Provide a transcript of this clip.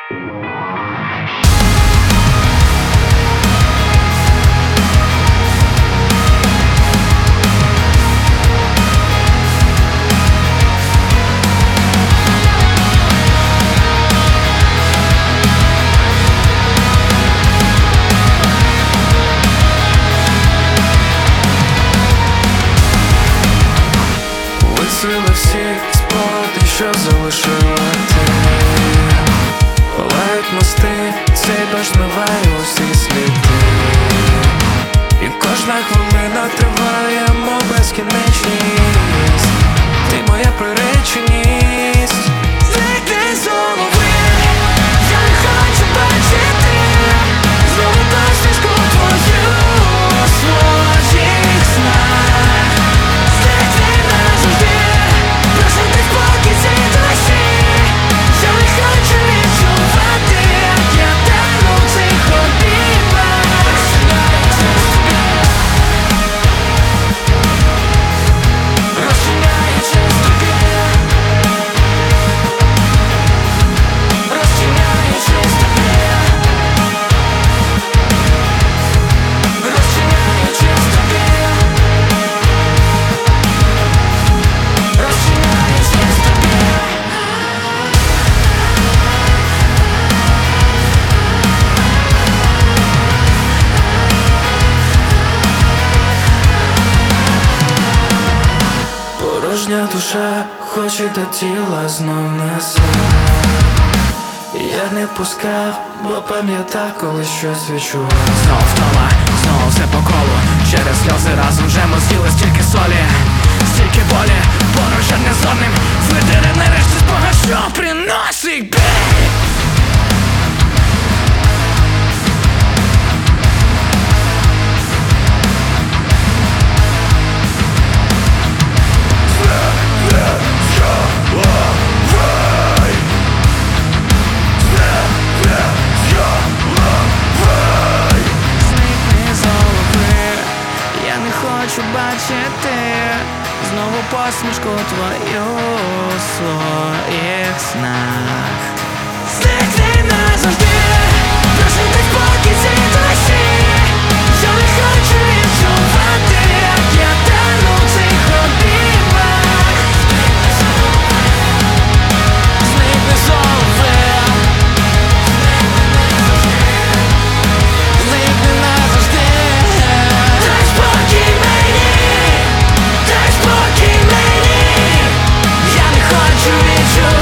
Висили всі спогади, що залишила ти. Палають мости, цей дощ змиває усі сліди. І кожна хвилина триває, мов безкінечність. Ти моя приреченість. Зникни з голови, я не хочу бачити знову посмішку твою у своїх снах. Зникни назавжди, прошу ти спокій цій душі. Я не хочу відчувати, як я тану в цих обіймах. Розчиняю через тобі, розчиняю через тобі, розчиняю через тобі, розчиняю через тобі. Порожня душа хоче до тіла знов назад. Я не пускав, бо пам'ятав, коли щось відчував. Знов втома, знову все по колу. Через сльози разом вже ми з'їли стільки солі, стільки болі, поруч не зорним. Видери нарешті спогад, що приносить біль. Зникни з голови, я не хочу бачити знову посмішку твою у своїх снах. Зникни назавжди, прошу ти спокій цій душі. Я не хочу відчувати, як я тану в цих обіймах. Зникни з голови, зникни назавжди. Дай спокій мені, дай спокій мені. Я не хочу відчувати.